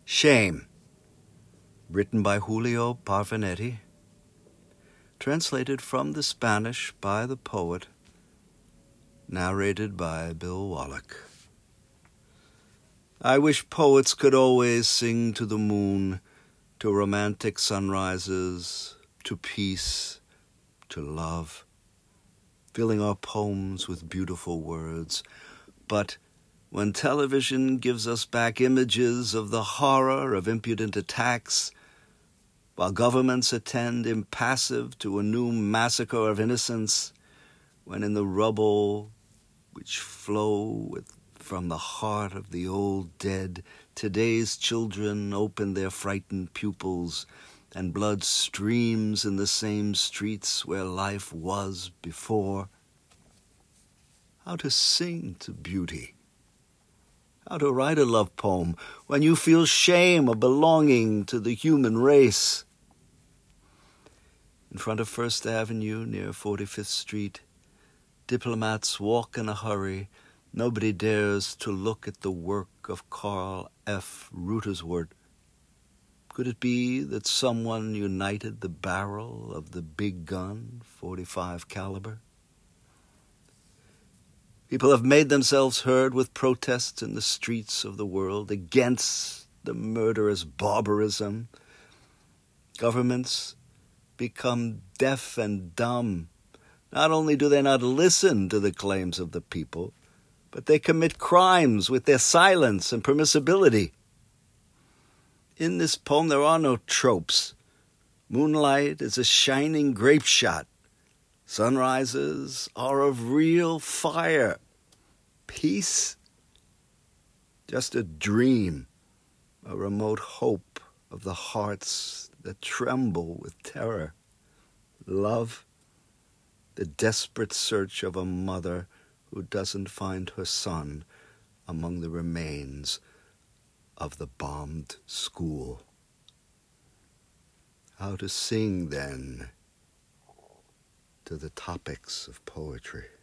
Shame, written by Julio Parvanetti, translated from the Spanish by the poet, narrated by Bill Wallach. I wish poets could always sing to the moon, to romantic sunrises, to peace, to love, filling our poems with beautiful words. But when television gives us back images of the horror of impudent attacks, while governments attend impassive to a new massacre of innocents, when in the rubble which flow from the heart of the old dead, today's children open their frightened pupils, and blood streams in the same streets where life was before. How to sing to beauty? How to write a love poem when you feel shame of belonging to the human race? In front of First Avenue near 45th Street, diplomats walk in a hurry. Nobody dares to look at the work of Carl F. Reuterswerd. Could it be that someone united the barrel of the big gun, 45 caliber? People have made themselves heard with protests in the streets of the world against the murderous barbarism. Governments become deaf and dumb. Not only do they not listen to the claims of the people, but they commit crimes with their silence and permissibility. In this poem, there are no tropes. Moonlight is a shining grape shot. Sunrises are of real fire. Peace, just a dream, a remote hope of the hearts that tremble with terror. Love, the desperate search of a mother who doesn't find her son among the remains of the bombed school. How to sing, then, to the topics of poetry.